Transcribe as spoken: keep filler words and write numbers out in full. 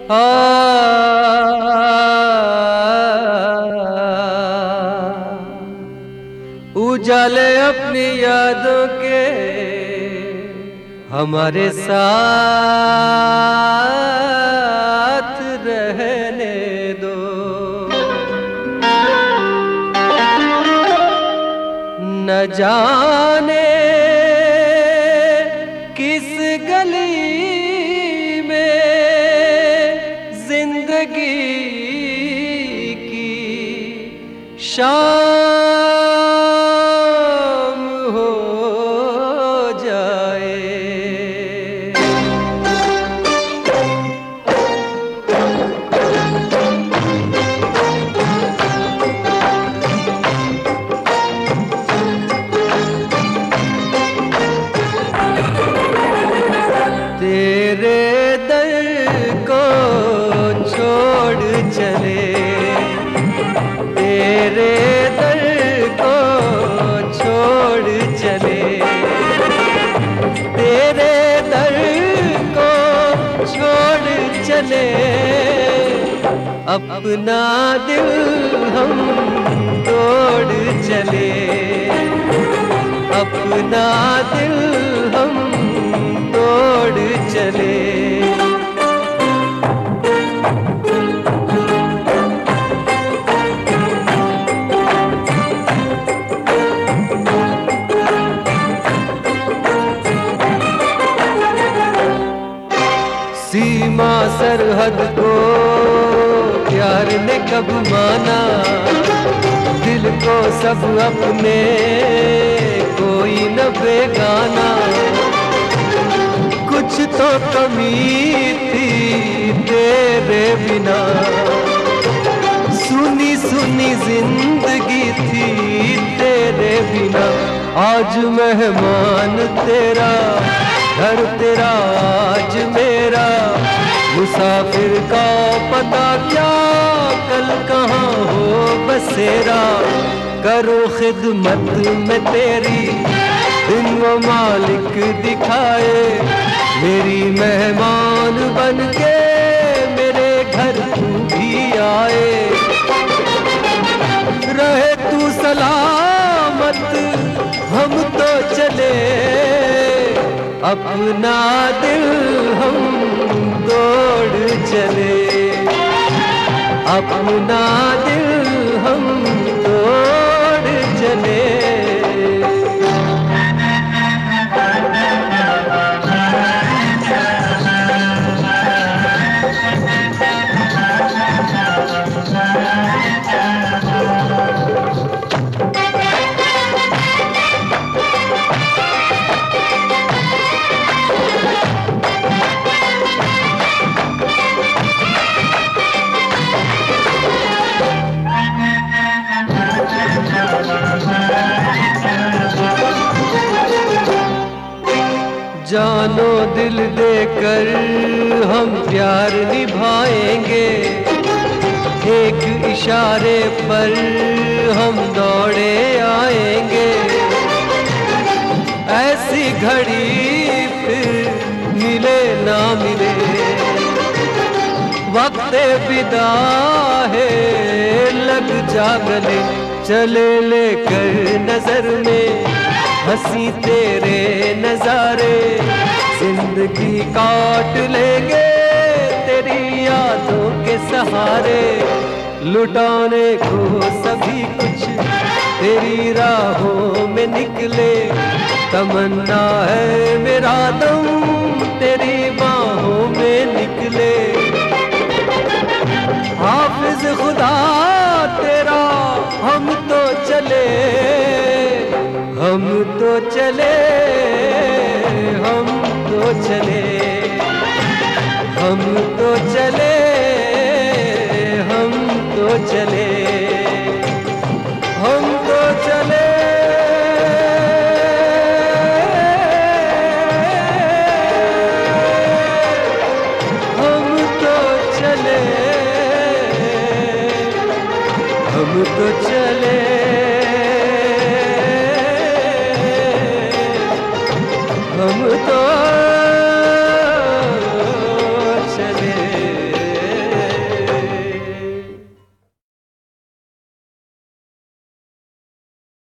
आ, उजाले अपनी यादों के हमारे साथ रहने दो। न जाने किस गली में जिंदगी की शाम हो जाए। तेरे दर को छोड़ चले, तेरे दर को छोड़ चले, तेरे दर को छोड़ चले, अपना दिल हम तोड़ चले, अपना दिल हम तोड़ चले। सीमा सरहद को प्यार ने कब माना, दिल को सब अपने कोई न बेगाना। कुछ तो कमी थी तेरे बिना, सुनी सुनी जिंदगी थी तेरे बिना। आज मेहमान तेरा, घर तेरा आज मेरा, मुसाफिर का पता क्या कल कहाँ हो बसेरा। करो खिदमत में तेरी दिन वो मालिक दिखाए, मेरी मेहमान बन के मेरे घर तू भी आए। रहे तू सलामत हम तो चले, अपना दिल हम तोड़ चले, अपना दिल हम तोड़ चले। जानो दिल देकर हम प्यार निभाएंगे, एक इशारे पर हम दौड़े आएंगे। ऐसी घड़ी फिर मिले ना मिले, वक्त विदा है लग जा गले। चले लेकर नजर में हंसी तेरे नजारे, जिंदगी काट लेंगे तेरी यादों के सहारे। लुटाने को सभी कुछ तेरी राहों में निकले, तमन्ना है मेरा दम तेरी बाहों में निकले। हाफिज खुदा तेरा हम तो चले, हम तो चले, हम तो चले, हम तो चले, हम तो चले, हम तो चले। हम तो चले, हम तो चले, हम